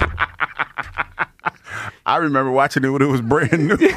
I remember watching it when it was brand new.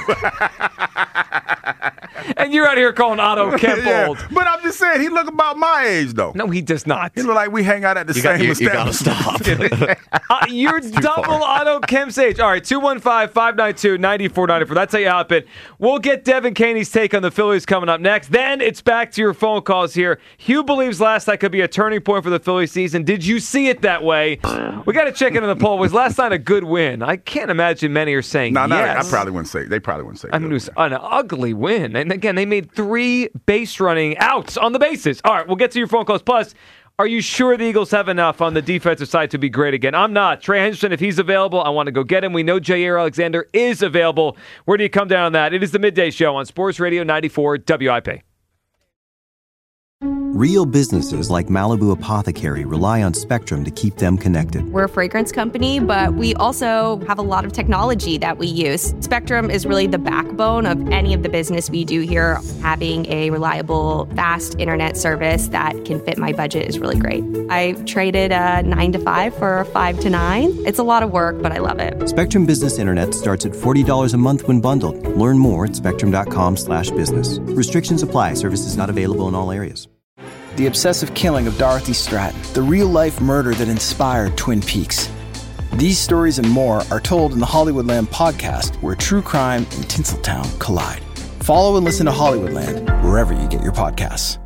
And you're out here calling Otto Kemp Yeah, old. but I'm just saying, he look about my age, though. No, he does not. He look like we hang out at the You, same got, you, you gotta establishment. stop. Uh, you're double far. Otto Kemp's age. All right, two one five, five nine two, nine four nine four. That's how you hop it. We'll get Devin Caney's take on the Phillies coming up next. Then it's back to your phone calls here. Hugh believes last night could be a turning point for the Phillies season. Did you see it that way? We got to check into the poll. Was last night a good win? I can't imagine many are saying No, no, yes. I probably wouldn't say. They probably wouldn't say. I mean, it was an ugly win. And again, they made three base running outs on the bases. All right, we'll get to your phone calls. Plus, Are you sure the Eagles have enough on the defensive side to be great again? I'm not. Trey Hendrickson, if he's available, I want to go get him. We know Jair Alexander is available. Where do you come down on that? It is the Midday Show on Sports Radio ninety-four W I P. Real businesses like Malibu Apothecary rely on Spectrum to keep them connected. We're a fragrance company, but we also have a lot of technology that we use. Spectrum is really the backbone of any of the business we do here. Having a reliable, fast internet service that can fit my budget is really great. I traded a nine to five for a five to nine. It's a lot of work, but I love it. Spectrum Business Internet starts at forty dollars a month when bundled. Learn more at spectrum.com slash business. Restrictions apply. Services not available in all areas. The obsessive killing of Dorothy Stratton, the real-life murder that inspired Twin Peaks. These stories and more are told in the Hollywoodland podcast, where true crime and Tinseltown collide. Follow and listen to Hollywoodland wherever you get your podcasts.